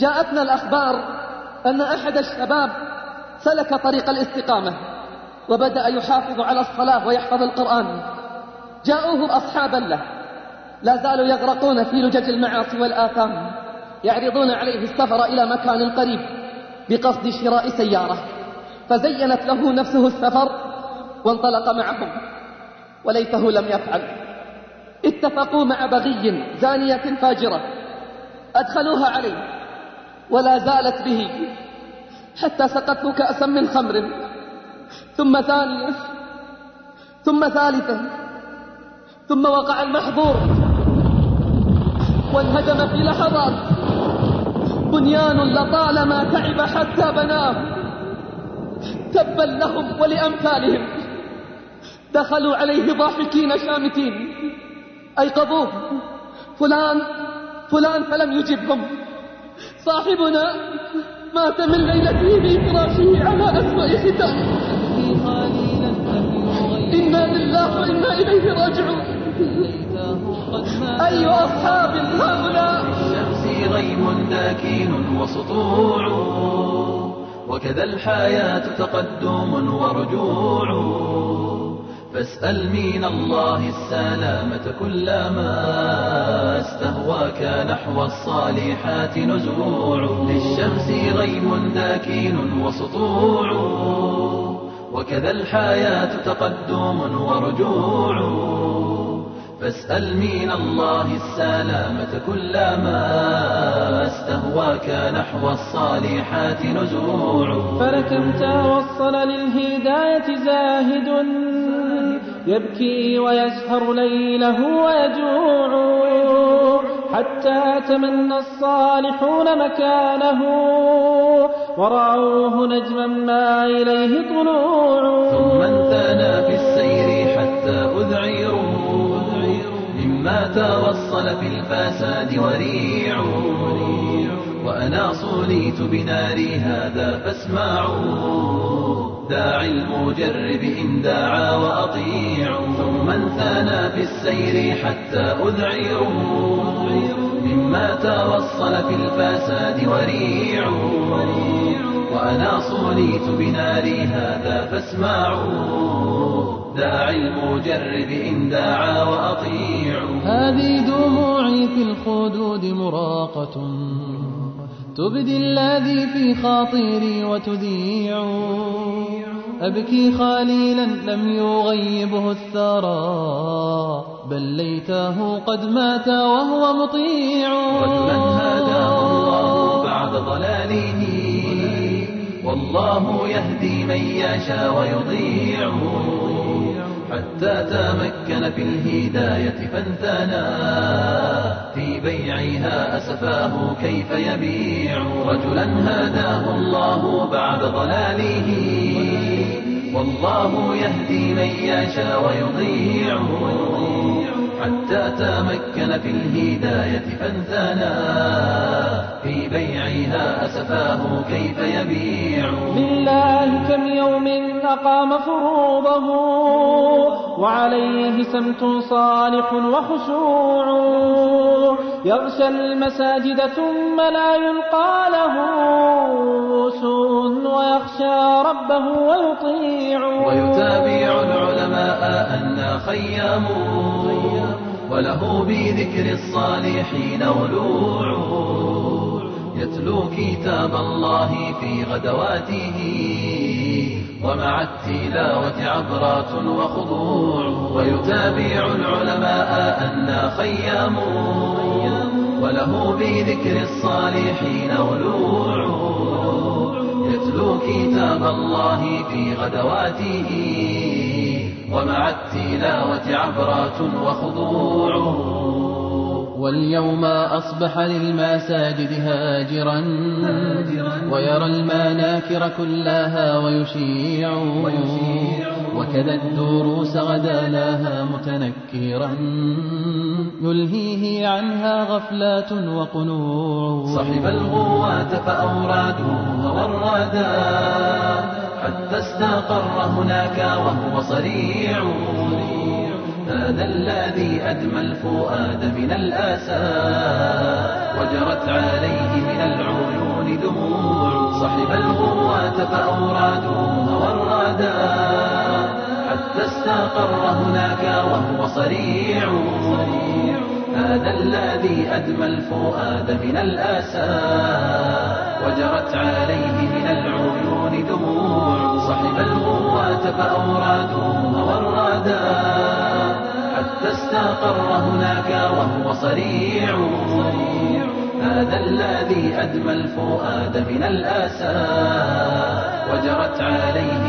جاءتنا الأخبار أن أحد الشباب سلك طريق الاستقامة وبدأ يحافظ على الصلاة ويحفظ القرآن. جاءوه أصحابا له لا زالوا يغرقون في لجج المعاصي والآثام، يعرضون عليه السفر إلى مكان قريب بقصد شراء سيارة، فزينت له نفسه السفر وانطلق معهم، وليته لم يفعل. اتفقوا مع بغي زانية فاجرة، أدخلوها عليه ولا زالت به حتى سقته كأسا من خمر، ثم ثانية، ثم ثالثة، ثم وقع المحظور وانهدم في لحظات بنيان لطالما تعب حتى بناه. تبا لهم ولأمثالهم. دخلوا عليه ضاحكين شامتين، أيقظوه: فلان فلان، فلم يجبهم. صاحبنا مات من ليلته في فراشه على أسوأ ختام. إنا لله وإنا إليه راجعون. أي أصحاب هؤلاء؟ الشمس غيم داكين وسطوع، وكذا الحياة تقدم ورجوع. فاسأل من الله السلامة كلما استهواك نحو الصالحات نزوع. للشمس غيم داكين وسطوع، وكذا الحياة تقدم ورجوع. فاسأل من الله السلامة كلما استهواك نحو الصالحات نزوع. فلكم توصل للهداية زاهد يبكي ويسهر ليله ويجوع، حتى تمنى الصالحون مكانه ورعوه نجما ما إليه طلوع. ثم انثنى في السير حتى أذعروا مما توصل في الفساد وريع. وأنا صليت بناري هذا فاسمعوا، داعي المجرب إن دعا وأطيعوا. ثم انثنى في السير حتى أذعروا مما توصل في الفساد وريع. وأنا صليت بناري هذا فاسمعوا، داعي المجرب إن دعا وأطيعوا. هذه دموعي في الخدود مراقة تبدي الذي في خاطري وتذيع. أبكي خليلا لم يغيبه الثرى، بل ليته قد مات وهو مطيع. رجلا هداه الله بعد ضلاله، والله يهدي من يشاء ويضيع. حتى تمكن في الهداية فانثنى، في بيعها أسفاه كيف يبيع. رجلا هداه الله بعد ضلاله، والله يهدي من يشاء ويضيع. حتى تمكن في الهداية فانثنى، في بيعها أسفاه كيف يبيع. لله كم يوم أقام فروضه، وعليه سمت صالح وخشوع. يغشى المساجد ثم لا يلقى له سوء، ويخشى ربه ويطيع. ويتابع العلماء أن خيام، وله بذكر الصالحين ولوع. يتلو كتاب الله في غدواته، ومع التلاوة عبرات وخضوع. ويتابع العلماء أن خيام، وله بذكر الصالحين ولوع. يتلو كتاب الله في غدواته، ومع التلاوة عبرات وخضوع. واليوم أصبح للمساجد هاجرا، ويرى المناكر كلها ويشيع. وكذا الدروس غدا لها متنكرا، يلهيه عنها غفلات وقنوع. صحب الغواة فأورادوها والرادا، حتى استقر هناك وهو صريع. هذا الذي أدمى الفؤاد من الآسى، وجرت عليه من العيون الغوات فأورادوها والرادا حتى استقر هناك وهو صريع. هذا الذي أدمى الفؤاد من الآسى وجرت عليه من العيون دموع. صحب الغوات فأورادوها والرادا حتى استقر هناك وهو صريع. هذا الذي أدمى الفؤاد من الآسى وجرت عليه